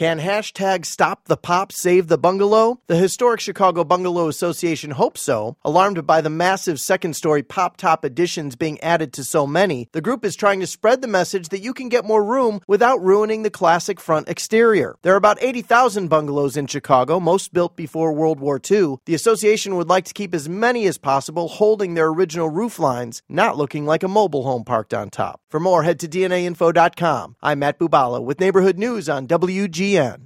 Can hashtag Stop the Pop save the bungalow? The Historic Chicago Bungalow Association hopes so. Alarmed by the massive second-story pop-top additions being added to so many, the group is trying to spread the message that you can get more room without ruining the classic front exterior. There are about 80,000 bungalows in Chicago, most built before World War II. The association would like to keep as many as possible holding their original roof lines, not looking like a mobile home parked on top. For more, head to DNAinfo.com. I'm Matt Bubala with Neighborhood News on WGN.